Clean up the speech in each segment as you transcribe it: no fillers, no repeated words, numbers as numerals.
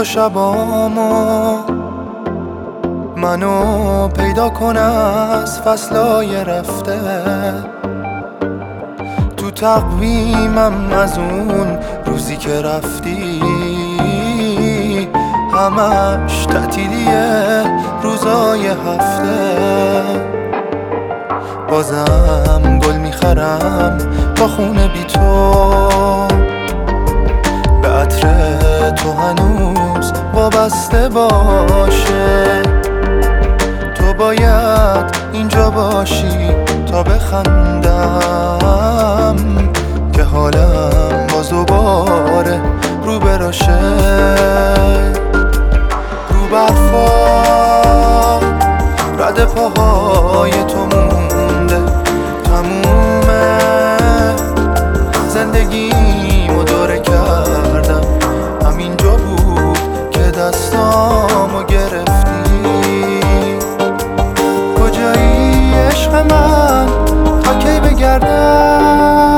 تا شبامو منو پیدا کن از فصلای رفته، تو تقویمم از اون روزی که رفتی همش تعطیلیه روزای هفته. بازم گل میخرم با خونه بی تو، به عطر تو هنوز وابسته باشه. تو باید اینجا باشی تا بخندم که حالم باز دوباره رو براشه. رو برفا رد پاهای تو مونده، تمومه زندگیمو دوره کردم، همینجا بود که دستامو گرفتی. کجایی عشق من تا کی بگردم؟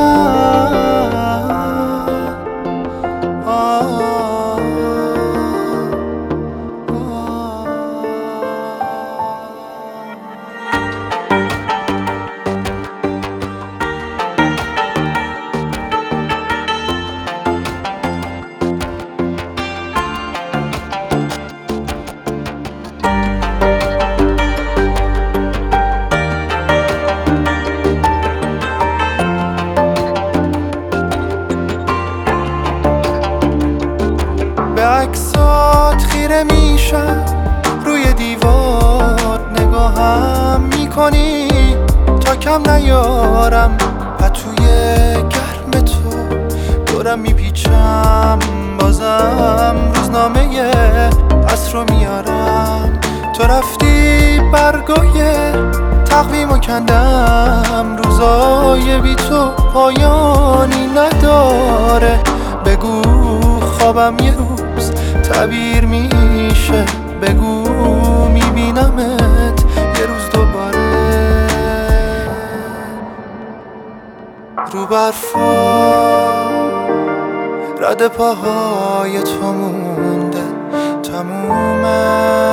عکسات خیره میشم روی دیوار، نگاهم میکنی تا کم نیارم، پتوی گرم تو دورم میپیچم، بازم روزنامه عصر رو میارم. تو رفتی برگای تقویمو کندم، روزای بی تو پایانی نداره. بگو خوابم یه روز تعبیر میشه، بگو میبینمت یه روز دوباره. رو برفا رد پاهای تو مونده، تمومه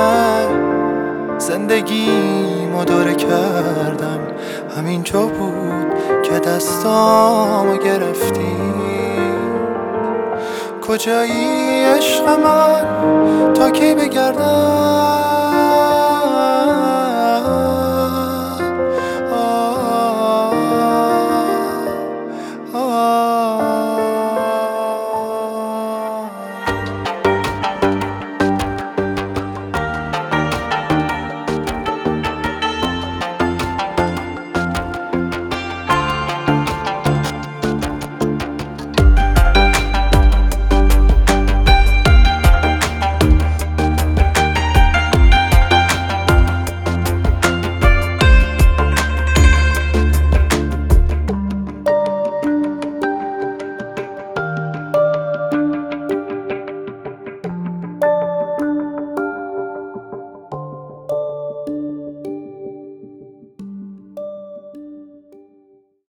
زندگیمو دوره کردم، همینجا بود که دستامو گرفتی. کجایی عشق من تا کی بگردم؟